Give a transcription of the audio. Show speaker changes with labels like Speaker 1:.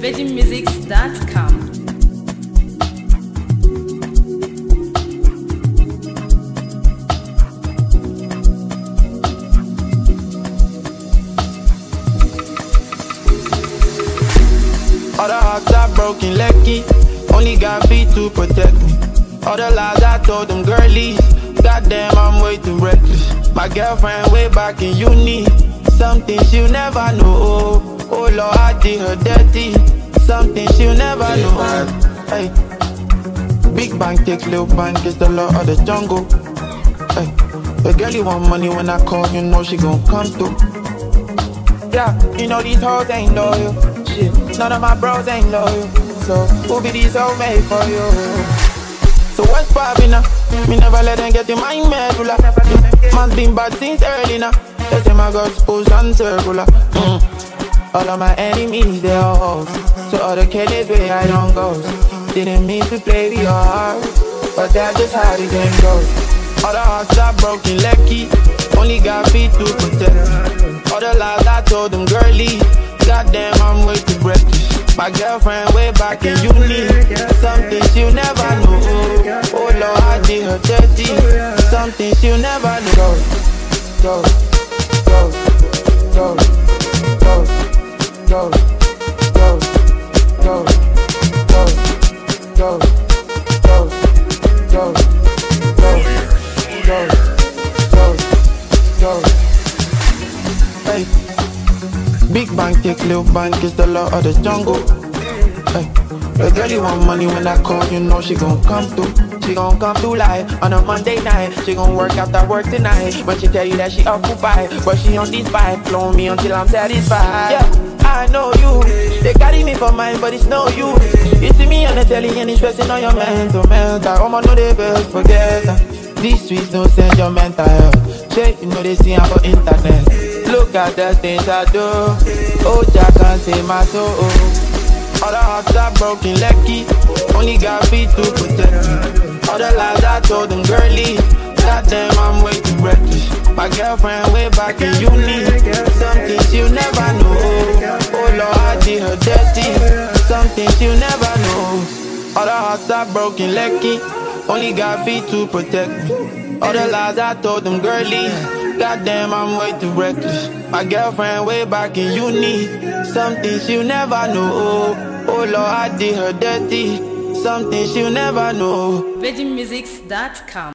Speaker 1: VeggieMusics.com.
Speaker 2: All the hearts are broken, lucky. Only got feet to protect me. All the lies I told them girlies. Goddamn, I'm way too reckless. My girlfriend way back in uni. Something she'll never know. Oh Lord, I did her dirty. Something she'll never know. Hey. Big bang takes little bang, it's the law of the jungle. Hey. The girlie want money when I call, you know she gon' come through. Yeah, you know these hoes ain't loyal. Shit, none of my bros ain't loyal. So who be these hoes made for you? So what's poppin' now? Me never let them get in my medulla. Man's been bad since early now. They say my God's position circular. All of my enemies, they all hoes. So all the killers where I don't go. Didn't mean to play with your heart, but that's just how the game goes. All the hearts are broken, lucky. Only got feet to protect. All the lies I told them girly. Goddamn, I'm way too reckless. My girlfriend way back in uni. Something she'll never know. Oh Lord, I did her dirty. Something she'll never know. Go, go, go, go, go, go, go, go, go, go, go, go, go, go. Hey. Big bang take little bang, it's the law of the jungle. Hey. The girlie want money when I call, you know she gon' come through. She gon' come through live on a Monday night. She gon' work after work tonight. But she tell you that she occupied, but she on this vibe. Clone me until I'm satisfied. Yeah, I know you. They carry me for mine, but it's no you. You see me on the telly and it's stressing on your mental. Oh man, know they best forget. These streets don't send your mental health. Shit, you know they see I'm for internet. Look at the things I do. Oh, Jack can't save my soul. All the hearts are broken, lucky. Only got feet to protect me. All the lies I told them girly. Goddamn, I'm way too reckless. My girlfriend way back in uni. Something she'll never know. Oh Lord, I did her dirty. Something she'll never know. All the hearts are broken, lucky. Only got feet to protect me. All the lies I told them girly. Goddamn, I'm way too reckless. My girlfriend way back in uni. Something she'll never know. Oh Lord, I did her dirty. Something she'll never know.
Speaker 1: VeggieMusics.com.